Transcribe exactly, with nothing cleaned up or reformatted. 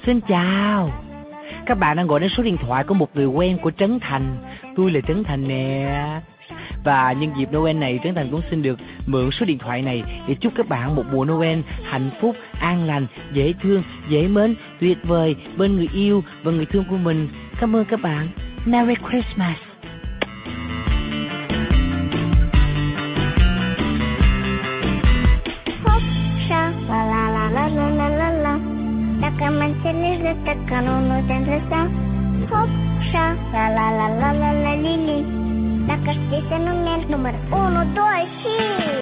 Xin chào. Các bạn đang gọi đến số điện thoại của một người quen của Trấn Thành. Tôi là Trấn Thành nè. Và nhân dịp Noel này, Trấn Thành cũng xin được mượn số điện thoại này để chúc các bạn một mùa Noel hạnh phúc, an lành, dễ thương, dễ mến, tuyệt vời bên người yêu và người thương của mình. Cảm ơn các bạn. Merry Christmas. La la la la la la la la. Dacă mă înțelegi de că nu te-am lăsat. Hop, șa, la la la la la la li li. Dacă știi să nu mergi număr unu, doi și...